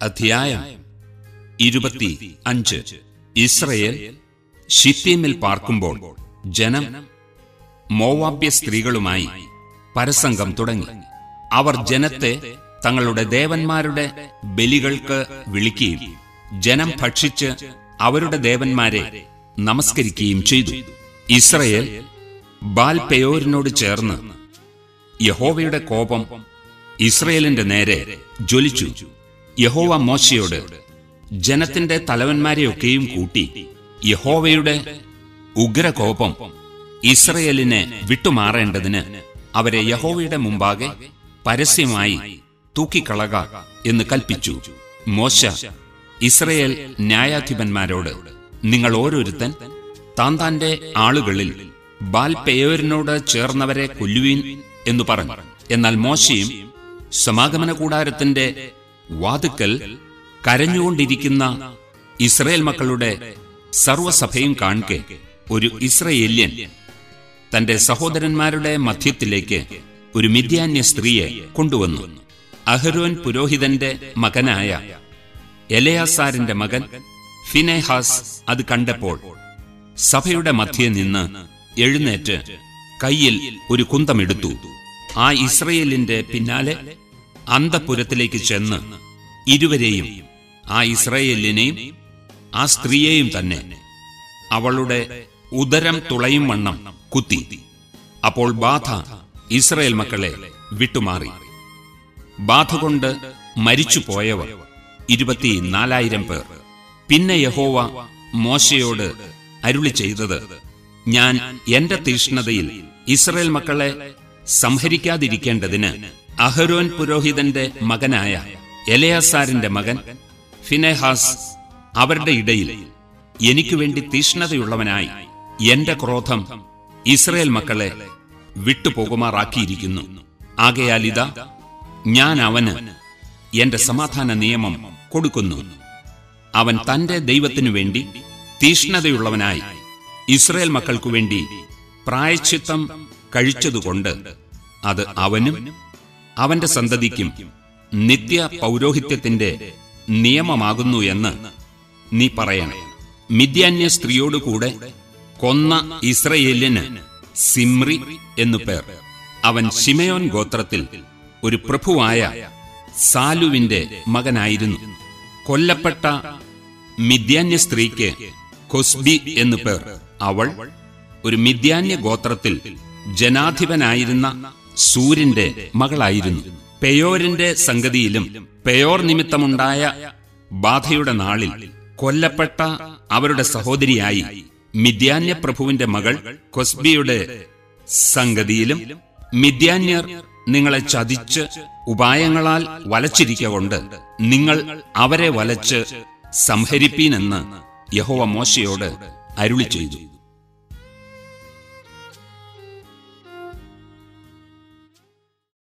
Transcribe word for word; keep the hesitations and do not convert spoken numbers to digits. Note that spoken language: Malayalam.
അധ്യായം ഇരുപത്തി അഞ്ച്. ഇസ്രയേൽ ശിത്തീമിൽ പാർക്കുമ്പോൾ ജനം മോവാബ്യ സ്ത്രീകളുമായി പരസംഗം തുടങ്ങി. അവർ ജനത്തെ തങ്ങളുടെ ദേവന്മാരുടെ ബലികൾക്ക് വിളിക്കുകയും ജനം ഭക്ഷിച്ച് അവരുടെ ദേവന്മാരെ നമസ്കരിക്കുകയും ചെയ്തു. ഇസ്രയേൽ ബാൽ പെയോരിനോട് ചേർന്ന് യഹോവയുടെ കോപം ഇസ്രയേലിന്റെ നേരെ ജ്വലിച്ചു. യഹോവ മോശയോട്, ജനത്തിന്റെ തലവന്മാരെയൊക്കെയും കൂട്ടി യഹോവയുടെ ഉഗ്രകോപം ഇസ്രയേലിനെ വിട്ടുമാറേണ്ടതിന് അവരെ യഹോവയുടെ മുമ്പാകെ പരസ്യമായി തൂക്കിക്കളക എന്ന് കൽപ്പിച്ചു. മോശ ഇസ്രയേൽ ന്യായാധിപന്മാരോട്, നിങ്ങൾ ഓരോരുത്തൻ താൻ താന്റെ ആളുകളിൽ ബാൽ പെയോരിനോട് ചേർന്നവരെ കൊല്ലുവീൻ എന്നു പറഞ്ഞു. എന്നാൽ മോശയും സമാഗമന കൂടാരത്തിന്റെ വാതുക്കൽ കരഞ്ഞുകൊണ്ടിരിക്കുന്ന ഇസ്രയേൽ മക്കളുടെ സർവ്വസഭയും കാൺകെ ഒരു ഇസ്രയേല്യൻ തന്റെ സഹോദരന്മാരുടെ മധ്യത്തിലേക്ക് ഒരു മിദ്യാന്യ സ്ത്രീയെ കൊണ്ടുവന്നു. അഹരോൻ പുരോഹിതന്റെ മകനായ എലെയാസാരിന്റെ മകൻ ഫിനെഹാസ് അത് കണ്ടപ്പോൾ സഭയുടെ മധ്യേ നിന്ന് എഴുന്നേറ്റ് കയ്യിൽ ഒരു കുന്തമെടുത്തു. ആ ഇസ്രയേലിന്റെ പിന്നാലെ അന്തഃപുരത്തിലേക്ക് ചെന്ന് ഇരുവരെയും, ആ ഇസ്രയേലിനെയും ആ സ്ത്രീയെയും തന്നെ, അവളുടെ ഉദരം തുളയും വണ്ണം കുത്തി. അപ്പോൾ ബാധ ഇസ്രയേൽ മക്കളെ വിട്ടുമാറി. ബാധ കൊണ്ട് മരിച്ചുപോയവർ ഇരുപത്തിനാലായിരം പേർ. പിന്നെ യഹോവ മോശയോട് അരുളി ചെയ്തത്, ഞാൻ എന്റെ തീഷ്ണതയിൽ ഇസ്രയേൽ മക്കളെ സംഹരിക്കാതിരിക്കേണ്ടതിന് അഹരോൻ പുരോഹിതന്റെ മകനായ എലെയാസാരിന്റെ മകൻ ഫിനെഹാസ് അവരുടെ ഇടയിൽ എനിക്കു വേണ്ടി തീഷ്ണതയുള്ളവനായി എന്റെ ക്രോധം ഇസ്രയേൽ മക്കളെ വിട്ടുപോകുമാറാക്കിയിരിക്കുന്നു. ആകയാൽ ഇതാ, ഞാൻ അവന് എന്റെ സമാധാന നിയമം കൊടുക്കുന്നു. അവൻ തന്റെ ദൈവത്തിനു വേണ്ടി തീഷ്ണതയുള്ളവനായി ഇസ്രയേൽ മക്കൾക്കു വേണ്ടി പ്രായശ്ചിത്തം കഴിച്ചതുകൊണ്ട് അത് അവനും അവന്റെ സന്തതിക്കും നിത്യ പൗരോഹിത്യത്തിന്റെ നിയമമാകുന്നു എന്ന് നീ പറയണം. മിദ്യാന്യ സ്ത്രീയോടുകൂടെ കൊന്ന ഇസ്രയേലിന് സിമ്രി എന്നു പേർ. അവൻ ശിമയോൻ ഗോത്രത്തിൽ ഒരു പ്രഭുവായ സാലുവിന്റെ മകനായിരുന്നു. കൊല്ലപ്പെട്ട മിദ്യാന്യ സ്ത്രീക്ക് കൊസ്ബി എന്നു പേർ. അവൾ ഒരു മിദ്യാന്യ ഗോത്രത്തിൽ ജനാധിപനായിരുന്ന സൂര്യന്റെ മകളായിരുന്നു. പെയോരിന്റെ സംഗതിയിലും പെയോർ നിമിത്തമുണ്ടായ ബാധയുടെ നാളിൽ കൊല്ലപ്പെട്ട അവരുടെ സഹോദരിയായി മിദ്യാന്യ പ്രഭുവിന്റെ മകൾ കൊസ്ബിയുടെ സംഗതിയിലും മിദ്യാന്യർ നിങ്ങളെ ചതിച്ച് ഉപായങ്ങളാൽ വലച്ചിരിക്കൊണ്ട് നിങ്ങൾ അവരെ വലച്ച് സംഹരിപ്പീനെന്ന് യഹോവ മോശയോട് അരുളി ചെയ്തു.